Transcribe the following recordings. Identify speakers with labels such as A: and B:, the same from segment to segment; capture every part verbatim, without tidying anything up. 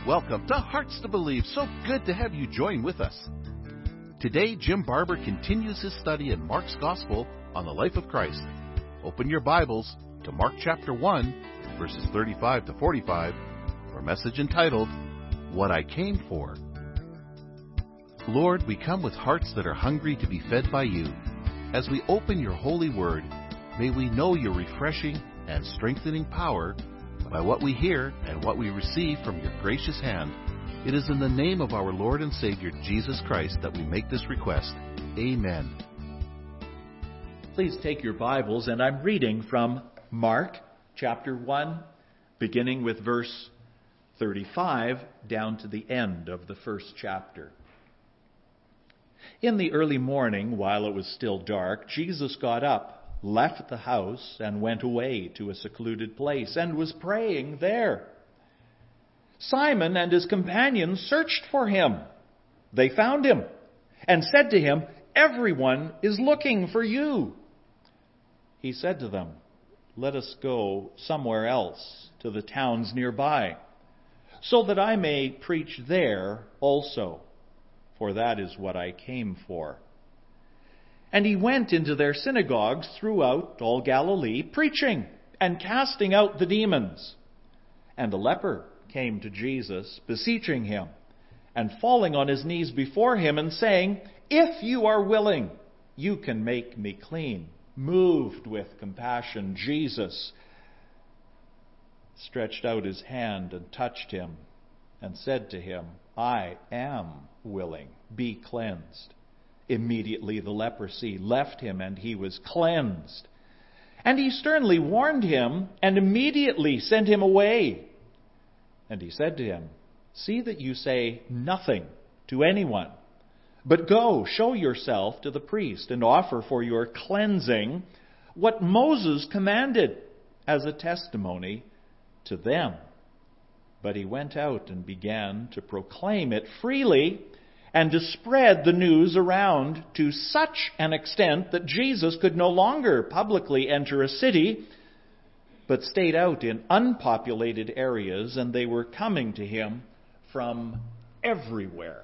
A: Welcome to Hearts to Believe. So good to have you join with us. Today, Jim Barber continues his study in Mark's Gospel on the life of Christ. Open your Bibles to Mark chapter one, verses thirty-five to forty-five, for a message entitled, What I Came For. Lord, we come with hearts that are hungry to be fed by you. As we open your holy word, may we know your refreshing and strengthening power by what we hear and what we receive from your gracious hand. It is in the name of our Lord and Savior, Jesus Christ, that we make this request. Amen.
B: Please take your Bibles, and I'm reading from Mark chapter one, beginning with verse thirty-five, down to the end of the first chapter. In the early morning, while it was still dark, Jesus got up, left the house, and went away to a secluded place, and was praying there. Simon and his companions searched for him. They found him, and said to him, "Everyone is looking for you." He said to them, "Let us go somewhere else, to the towns nearby, so that I may preach there also, for that is what I came for." And he went into their synagogues throughout all Galilee, preaching and casting out the demons. And a leper came to Jesus, beseeching him, and falling on his knees before him, and saying, "If you are willing, you can make me clean." Moved with compassion, Jesus stretched out his hand and touched him, and said to him, "I am willing, be cleansed." Immediately the leprosy left him, and he was cleansed. And he sternly warned him, and immediately sent him away. And he said to him, "See that you say nothing to anyone, but go, show yourself to the priest, and offer for your cleansing what Moses commanded as a testimony to them." But he went out and began to proclaim it freely, and to spread the news around to such an extent that Jesus could no longer publicly enter a city, but stayed out in unpopulated areas, and they were coming to him from everywhere.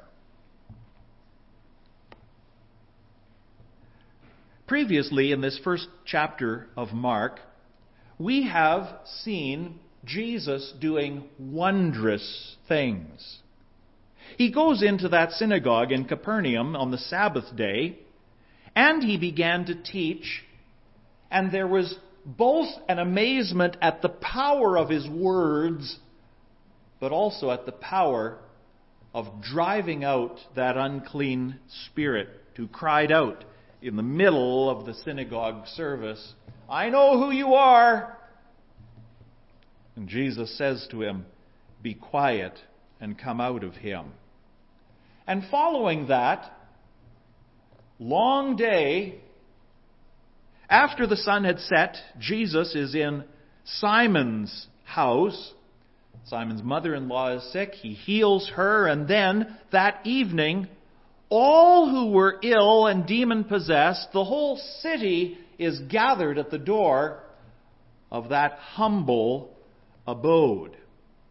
B: Previously, in this first chapter of Mark, we have seen Jesus doing wondrous things. He goes into that synagogue in Capernaum on the Sabbath day, and he began to teach, and there was both an amazement at the power of his words, but also at the power of driving out that unclean spirit who cried out in the middle of the synagogue service, "I know who you are." And Jesus says to him, "Be quiet and come out of him." And following that long day, after the sun had set, Jesus is in Simon's house. Simon's mother-in-law is sick. He heals her, and then that evening, all who were ill and demon-possessed, the whole city is gathered at the door of that humble abode.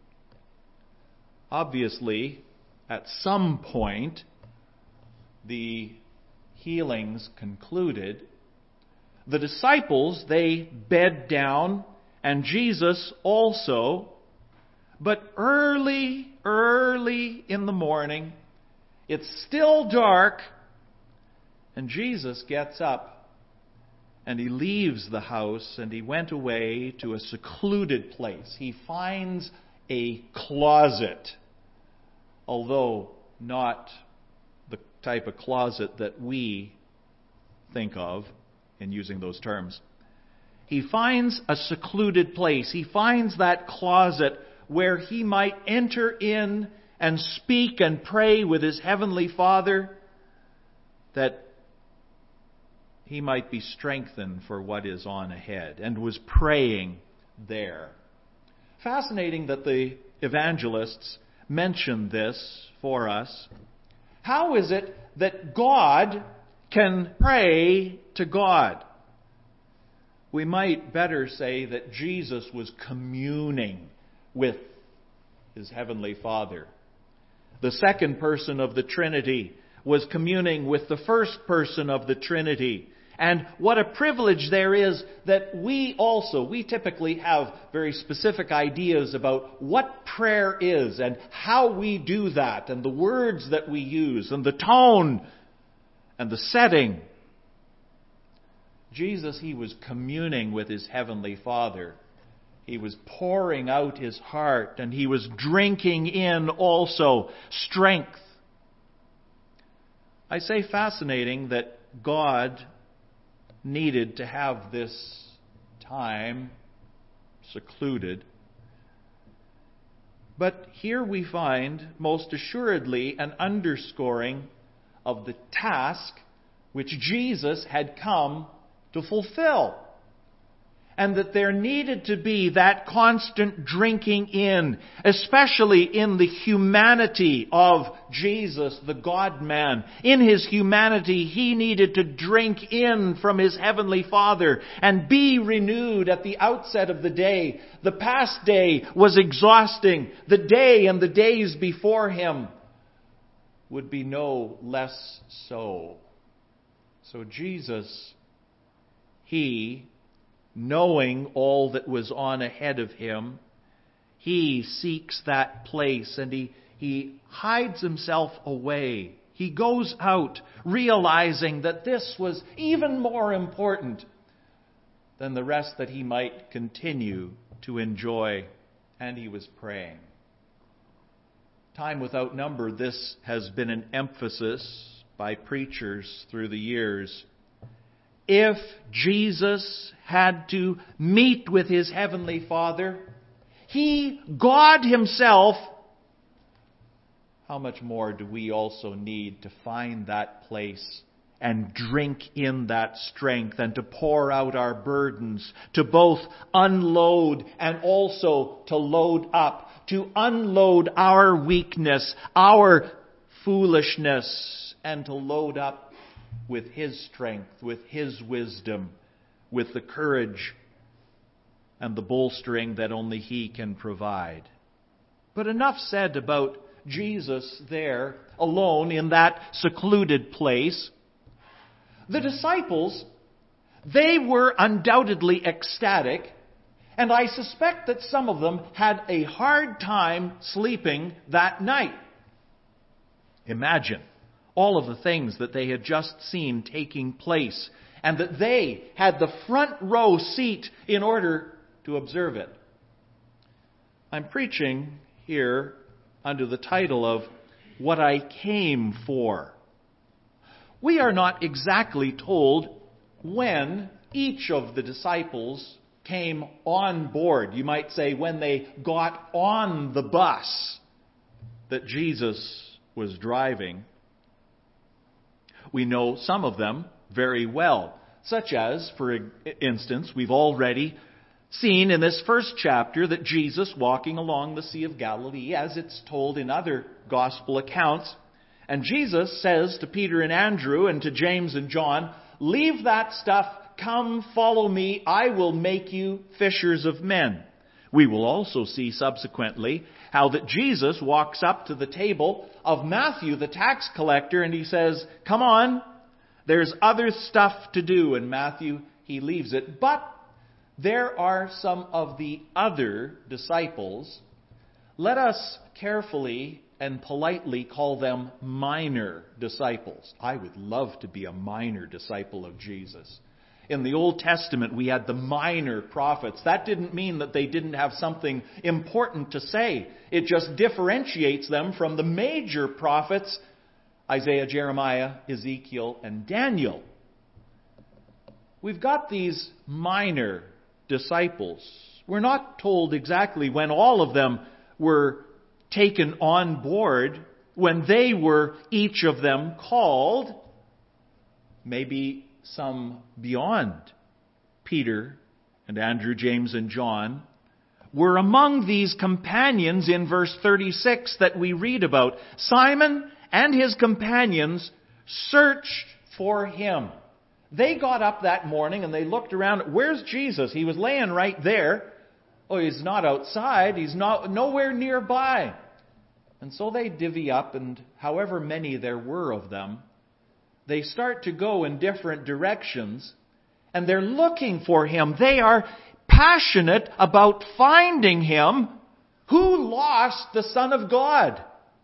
B: Obviously, at some point, the healings concluded. The disciples, they bed down, and Jesus also. But early, early in the morning, it's still dark, and Jesus gets up, and he leaves the house, and he went away to a secluded place. He finds a closet, although not the type of closet that we think of in using those terms. He finds a secluded place. He finds that closet where he might enter in and speak and pray with his heavenly Father, that he might be strengthened for what is on ahead, and was praying there. Fascinating that the evangelists mention this for us. How is it that God can pray to God? We might better say that Jesus was communing with his heavenly Father. The second person of the Trinity was communing with the first person of the Trinity. And what a privilege there is that we also, we typically have very specific ideas about what prayer is and how we do that and the words that we use and the tone and the setting. Jesus, he was communing with his heavenly Father. He was pouring out his heart, and he was drinking in also strength. I say fascinating that God needed to have this time secluded. But here we find, most assuredly, an underscoring of the task which Jesus had come to fulfill. And that there needed to be that constant drinking in, especially in the humanity of Jesus, the God-man. In his humanity, he needed to drink in from his heavenly Father and be renewed at the outset of the day. The past day was exhausting. The day and the days before him would be no less so. So Jesus, he, knowing all that was on ahead of him, he seeks that place and he, he hides himself away. He goes out realizing that this was even more important than the rest that he might continue to enjoy. And he was praying. Time without number, this has been an emphasis by preachers through the years. If Jesus had to meet with his heavenly Father, he, God himself, how much more do we also need to find that place and drink in that strength and to pour out our burdens, to both unload and also to load up, to unload our weakness, our foolishness, and to load up with his strength, with his wisdom, with the courage and the bolstering that only he can provide. But enough said about Jesus there, alone in that secluded place. The disciples, they were undoubtedly ecstatic, and I suspect that some of them had a hard time sleeping that night. Imagine all of the things that they had just seen taking place, and that they had the front row seat in order to observe it. I'm preaching here under the title of What I Came For. We are not exactly told when each of the disciples came on board. You might say when they got on the bus that Jesus was driving. We know some of them very well, such as, for instance, we've already seen in this first chapter that Jesus walking along the Sea of Galilee, as it's told in other gospel accounts, and Jesus says to Peter and Andrew and to James and John, "Leave that stuff, come follow me, I will make you fishers of men." We will also see subsequently how that Jesus walks up to the table of Matthew, the tax collector, and he says, "Come on, there's other stuff to do." And Matthew, he leaves it. But there are some of the other disciples. Let us carefully and politely call them minor disciples. I would love to be a minor disciple of Jesus. In the Old Testament, we had the minor prophets. That didn't mean that they didn't have something important to say. It just differentiates them from the major prophets, Isaiah, Jeremiah, Ezekiel, and Daniel. We've got these minor disciples. We're not told exactly when all of them were taken on board, when they were each of them called. Maybe some beyond Peter and Andrew, James, and John were among these companions in verse thirty-six that we read about. Simon and his companions searched for him. They got up that morning and they looked around. Where's Jesus? He was laying right there. Oh, he's not outside. He's not nowhere nearby. And so they divvy up, and however many there were of them, they start to go in different directions, and they're looking for him. They are passionate about finding him. Who lost the Son of God?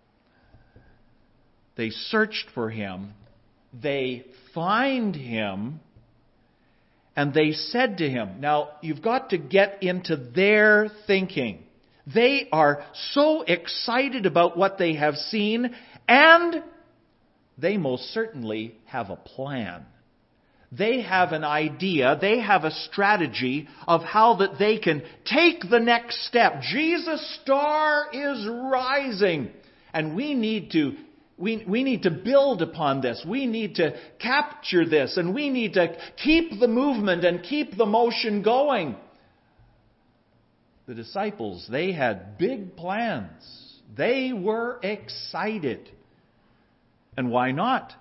B: They searched for him. They find him. And they said to him, now you've got to get into their thinking. They are so excited about what they have seen, and they most certainly have a plan. They have an idea, they have a strategy of how that they can take the next step. Jesus' star is rising, and we need to we, we need to build upon this. We need to capture this, and we need to keep the movement and keep the motion going. The disciples, they had big plans. They were excited. And why not?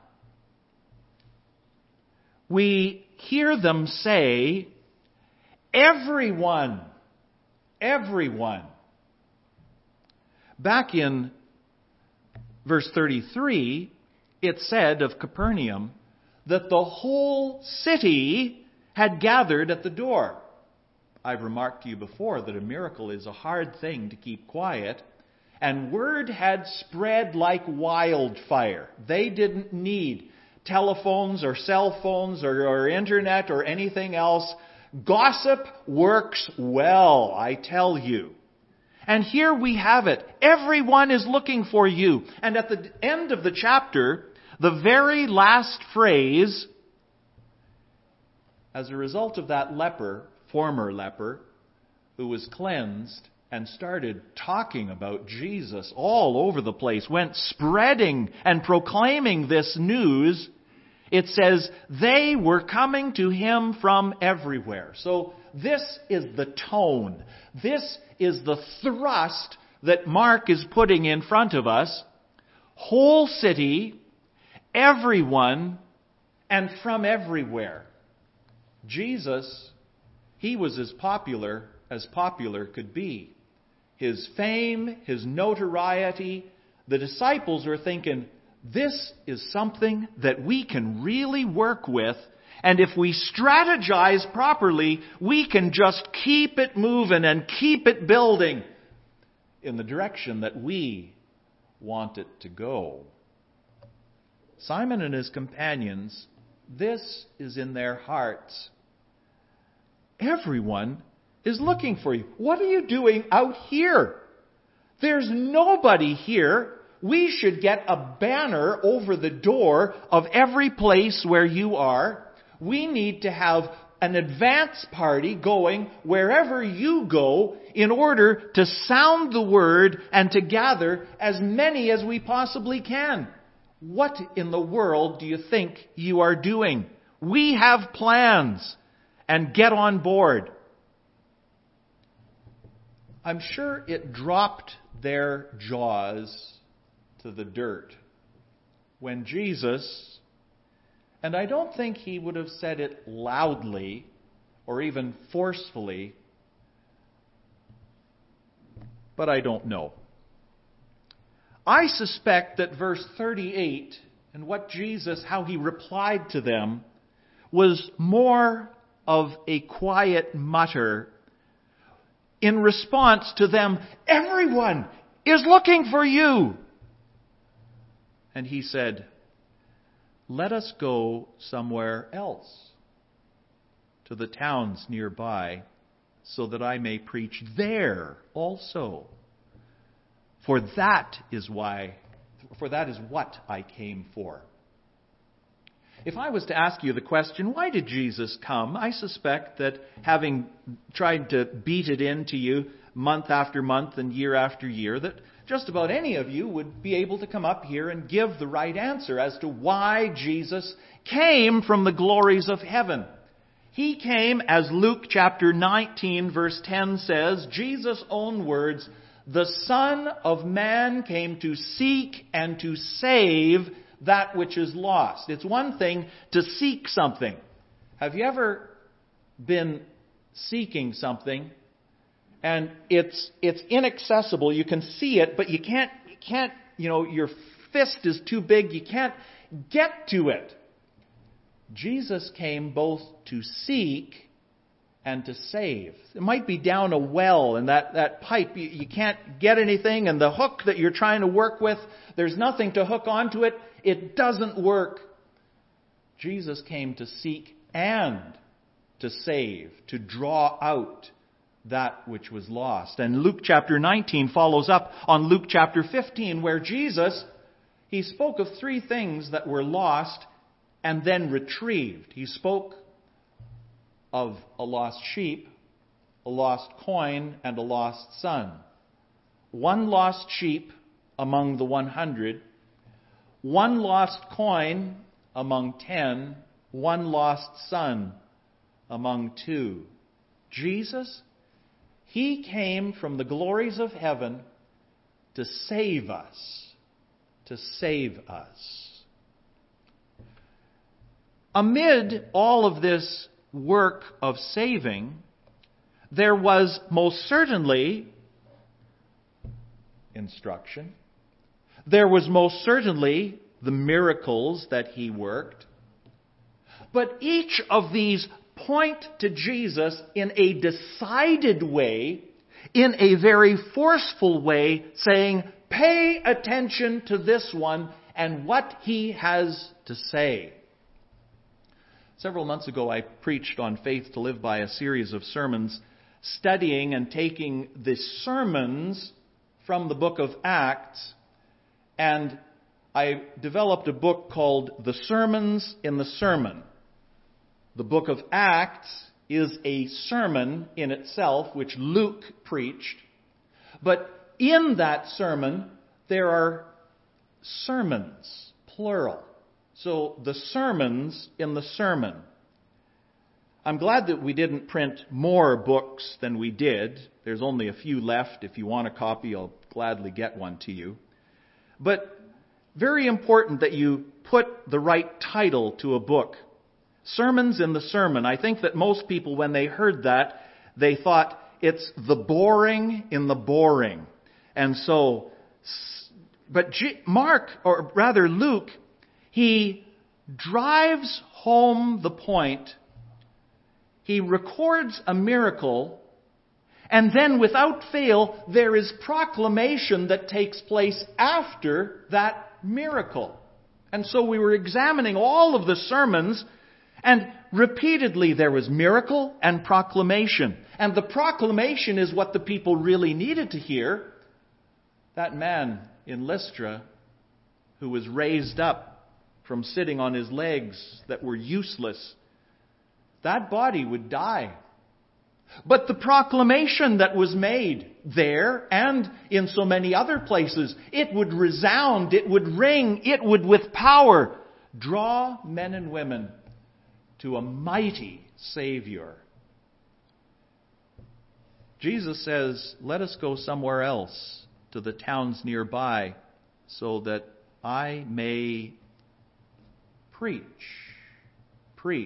B: We hear them say, everyone, everyone. Back in verse thirty-three, it said of Capernaum that the whole city had gathered at the door. I've remarked to you before that a miracle is a hard thing to keep quiet. And word had spread like wildfire. They didn't need telephones or cell phones or, or internet or anything else. Gossip works well, I tell you. And here we have it. Everyone is looking for you. And at the end of the chapter, the very last phrase, as a result of that leper, former leper, who was cleansed and started talking about Jesus all over the place, went spreading and proclaiming this news, it says they were coming to him from everywhere. So this is the tone. This is the thrust that Mark is putting in front of us. Whole city, everyone, and from everywhere. Jesus, he was as popular as popular could be. His fame, his notoriety, the disciples were thinking, this is something that we can really work with, and if we strategize properly, we can just keep it moving and keep it building in the direction that we want it to go. Simon and his companions, this is in their hearts. Everyone is looking for you. What are you doing out here? There's nobody here. We should get a banner over the door of every place where you are. We need to have an advance party going wherever you go in order to sound the word and to gather as many as we possibly can. What in the world do you think you are doing? We have plans, and get on board. I'm sure it dropped their jaws to the dirt when Jesus, and I don't think he would have said it loudly or even forcefully, but I don't know. I suspect that verse thirty-eight and what Jesus, how he replied to them, was more of a quiet mutter in response to them, everyone is looking for you. And he said, let us go somewhere else, to the towns nearby, so that I may preach there also. For that is why, for that is what I came for. If I was to ask you the question, why did Jesus come? I suspect that having tried to beat it into you month after month and year after year, that just about any of you would be able to come up here and give the right answer as to why Jesus came from the glories of heaven. He came, as Luke chapter nineteen verse ten says, Jesus' own words, the Son of Man came to seek and to save that which is lost. It's one thing to seek something. Have you ever been seeking something And it's it's inaccessible. You can see it, but you can't, you can't, you know, your fist is too big. You can't get to it. Jesus came both to seek and to save. It might be down a well, and that, that pipe, you, you can't get anything, and the hook that you're trying to work with, there's nothing to hook onto it. It doesn't work. Jesus came to seek and to save, to draw out that which was lost. And Luke chapter nineteen follows up on Luke chapter fifteen, where Jesus, he spoke of three things that were lost and then retrieved. He spoke of a lost sheep, a lost coin, and a lost son. One lost sheep among the one hundred, one lost coin among ten, one lost son among two. Jesus, he came from the glories of heaven to save us, to save us. Amid all of this work of saving, there was most certainly instruction. There was most certainly the miracles that he worked. But each of these point to Jesus in a decided way, in a very forceful way, saying, pay attention to this one and what he has to say. Several months ago, I preached on Faith to Live By, a series of sermons studying and taking the sermons from the book of Acts, and I developed a book called The Sermons in the Sermon. The book of Acts is a sermon in itself, which Luke preached, but in that sermon, there are sermons, plural. So the sermons in the sermon. I'm glad that we didn't print more books than we did. There's only a few left. If you want a copy, I'll gladly get one to you. But very important that you put the right title to a book. Sermons in the sermon. I think that most people, when they heard that, they thought it's the boring in the boring. And so, but Mark, or rather Luke, he drives home the point. He records a miracle, and then without fail, there is proclamation that takes place after that miracle. And so we were examining all of the sermons, and repeatedly there was miracle and proclamation. And the proclamation is what the people really needed to hear. That man in Lystra who was raised up from sitting on his legs that were useless, that body would die. But the proclamation that was made there and in so many other places, it would resound, it would ring, it would with power draw men and women to a mighty Savior. Jesus says, let us go somewhere else, to the towns nearby, so that I may preach. Preach.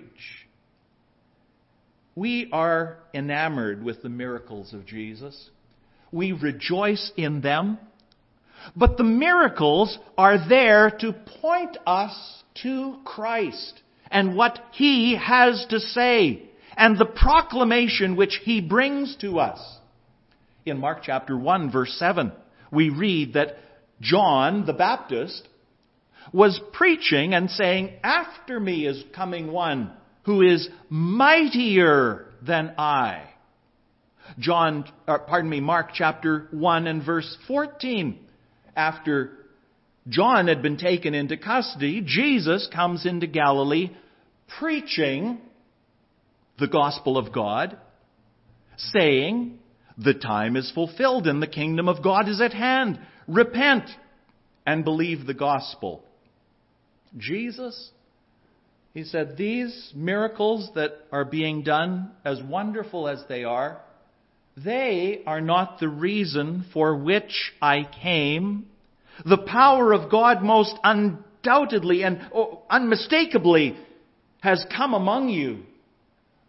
B: We are enamored with the miracles of Jesus. We rejoice in them. But the miracles are there to point us to Christ and what He has to say and the proclamation which He brings to us. In Mark chapter one, verse seven, we read that John the Baptist was preaching and saying, after me is coming one who is mightier than I. John, or pardon me, Mark chapter one and verse fourteen. After John had been taken into custody, Jesus comes into Galilee preaching the gospel of God, saying, the time is fulfilled and the kingdom of God is at hand. Repent and believe the gospel. Jesus, he said, these miracles that are being done, as wonderful as they are, they are not the reason for which I came. The power of God most undoubtedly and unmistakably has come among you.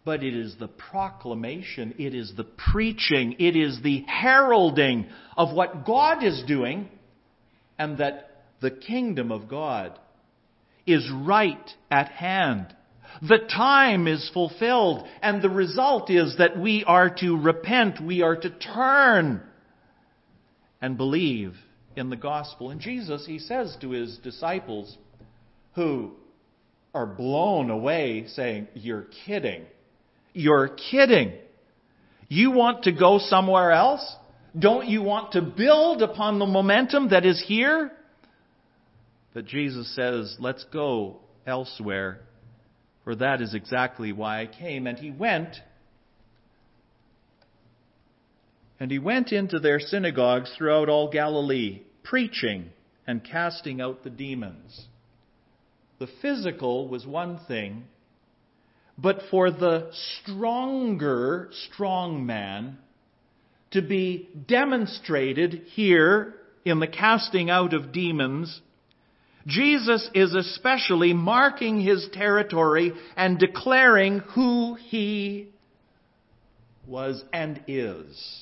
B: but it is the proclamation, it is the preaching, it is the heralding of what God is doing, and that the kingdom of God is right at hand. The time is fulfilled, and the result is that we are to repent, we are to turn and believe in the gospel. And Jesus, he says to his disciples, who are blown away, saying, "You're kidding. You're kidding. You want to go somewhere else? Don't you want to build upon the momentum that is here?" But Jesus says, "Let's go elsewhere, for that is exactly why I came." And he went, and he went into their synagogues throughout all Galilee, preaching and casting out the demons. The physical was one thing, but for the stronger strong man to be demonstrated here in the casting out of demons, Jesus is especially marking his territory and declaring who he was and is.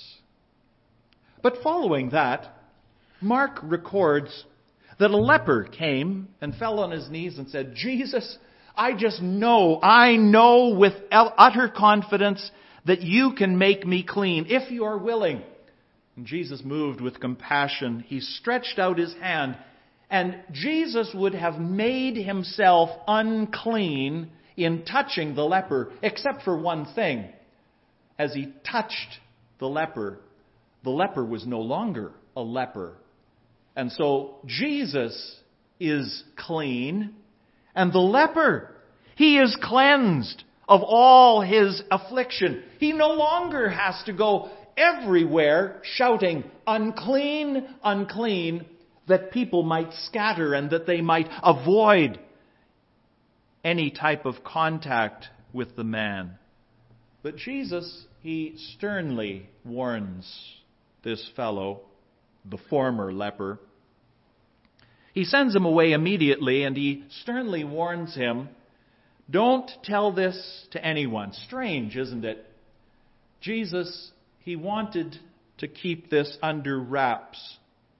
B: But following that, Mark records that a leper came and fell on his knees and said, "Jesus, I just know, I know with utter confidence that you can make me clean, if you are willing." And Jesus, moved with compassion, he stretched out his hand, and Jesus would have made himself unclean in touching the leper, except for one thing. As he touched the leper, the leper was no longer a leper. And so Jesus is clean, and the leper, he is cleansed of all his affliction. He no longer has to go everywhere shouting, "Unclean, unclean," that people might scatter and that they might avoid any type of contact with the man. But Jesus, he sternly warns this fellow, the former leper. He sends him away immediately, and he sternly warns him, "Don't tell this to anyone." Strange, isn't it? Jesus, he wanted to keep this under wraps.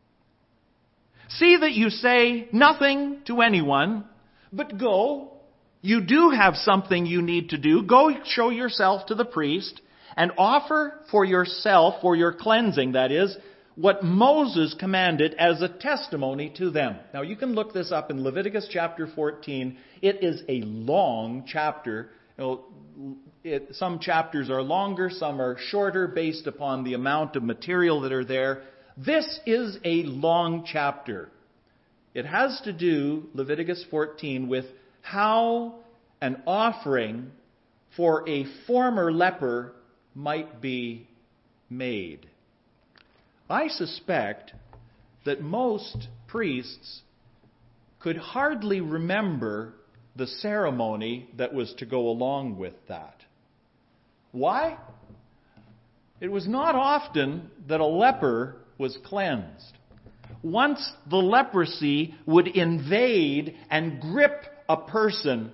B: "See that you say nothing to anyone, but go. You do have something you need to do. Go show yourself to the priest and offer for yourself, for your cleansing, that is, what Moses commanded as a testimony to them." Now you can look this up in Leviticus chapter fourteen. It is a long chapter. You know, it, some chapters are longer, some are shorter based upon the amount of material that are there. This is a long chapter. It has to do, Leviticus fourteen, with how an offering for a former leper might be made. I suspect that most priests could hardly remember the ceremony that was to go along with that. Why? It was not often that a leper was cleansed. Once the leprosy would invade and grip a person,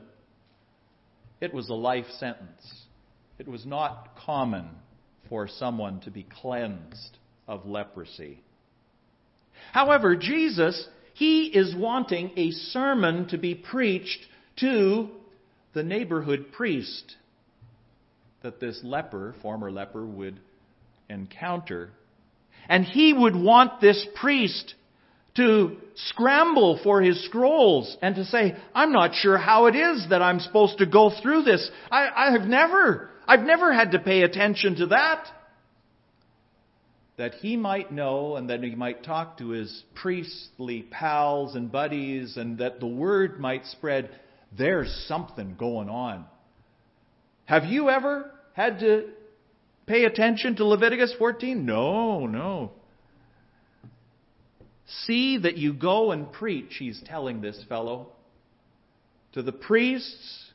B: it was a life sentence. It was not common for someone to be cleansed of leprosy. However, Jesus, he is wanting a sermon to be preached to the neighborhood priest that this leper, former leper, would encounter. And he would want this priest to scramble for his scrolls and to say, "I'm not sure how it is that I'm supposed to go through this. I, I have never, I've never had to pay attention to that." That he might know, and that he might talk to his priestly pals and buddies, and that the word might spread, there's something going on. Have you ever had to pay attention to Leviticus fourteen? No, no. "See that you go and preach," he's telling this fellow, "to the priests,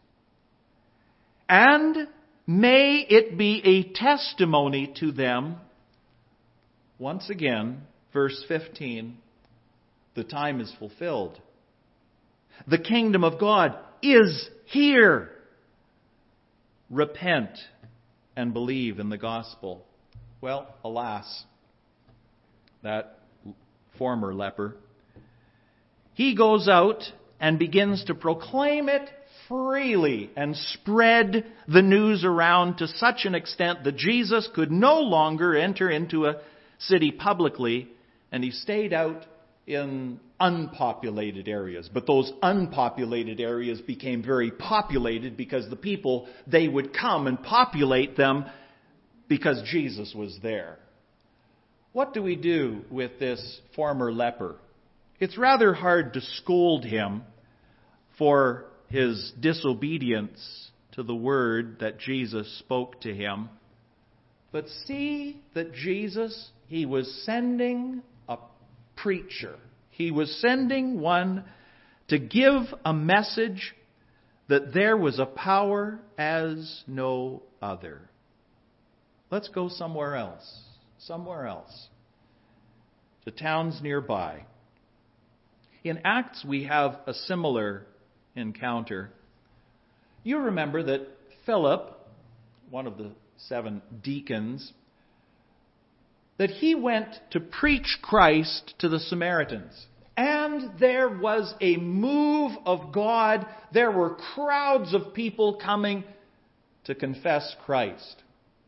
B: and may it be a testimony to them." Once again, verse fifteen, the time is fulfilled. The kingdom of God is here. repent and believe in the gospel. Well, alas, that former leper, he goes out and begins to proclaim it freely and spread the news around to such an extent that Jesus could no longer enter into a city publicly, and he stayed out in unpopulated areas. But those unpopulated areas became very populated because the people, they would come and populate them because Jesus was there. What do we do with this former leper? It's rather hard to scold him for his disobedience to the word that Jesus spoke to him. But see that Jesus, he was sending a preacher. He was sending one to give a message that there was a power as no other. Let's go somewhere else. Somewhere else. To towns nearby. In Acts, we have a similar encounter. You remember that Philip, one of the seven deacons, that he went to preach Christ to the Samaritans. And there was a move of God. There were crowds of people coming to confess Christ.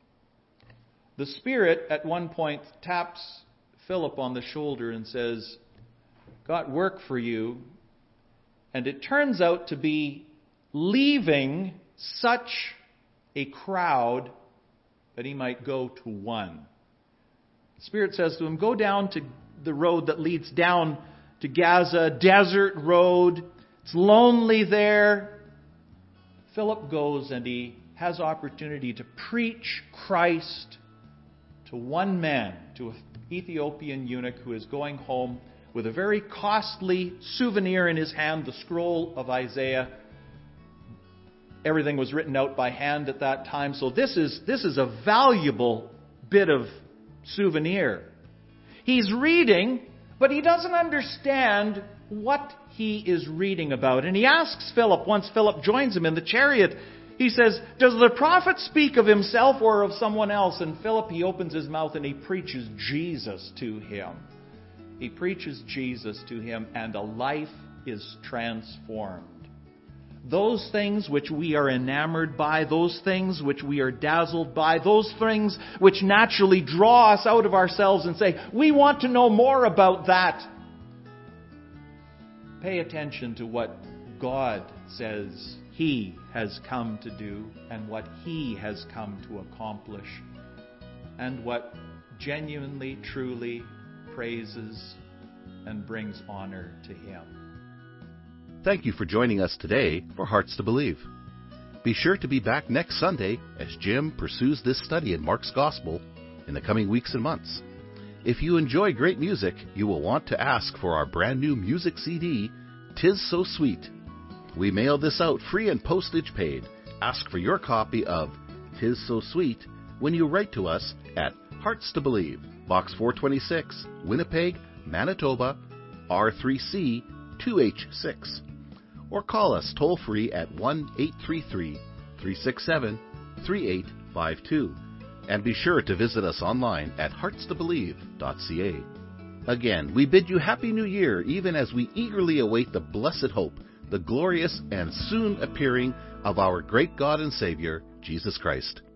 B: The Spirit at one point taps Philip on the shoulder and says, "Got work for you." And it turns out to be leaving such a crowd that he might go to one. The Spirit says to him, "Go down to the road that leads down to Gaza, desert road. It's lonely there." Philip goes and he has opportunity to preach Christ to one man, to an Ethiopian eunuch who is going home with a very costly souvenir in his hand, the scroll of Isaiah. Everything was written out by hand at that time, so this is, this is a valuable bit of souvenir. He's reading, but he doesn't understand what he is reading about. And he asks Philip, once Philip joins him in the chariot, he says, "Does the prophet speak of himself or of someone else?" And Philip, he opens his mouth and he preaches Jesus to him. He preaches Jesus to him, and a life is transformed. Those things which we are enamored by, those things which we are dazzled by, those things which naturally draw us out of ourselves and say, "We want to know more about that." Pay attention to what God says He has come to do and what He has come to accomplish and what genuinely, truly praises and brings honor to Him.
A: Thank you for joining us today for Hearts to Believe. Be sure to be back next Sunday as Jim pursues this study in Mark's Gospel in the coming weeks and months. If you enjoy great music, you will want to ask for our brand new music C D, "'Tis So Sweet." We mail this out free and postage paid. Ask for your copy of "'Tis So Sweet" when you write to us at Hearts to Believe, Box four twenty-six, Winnipeg, Manitoba, R three C two H six. Or call us toll-free at one eight three three, three six seven, three eight five two. And be sure to visit us online at hearts to believe dot c a. Again, we bid you Happy New Year, even as we eagerly await the blessed hope, the glorious and soon appearing of our great God and Savior, Jesus Christ.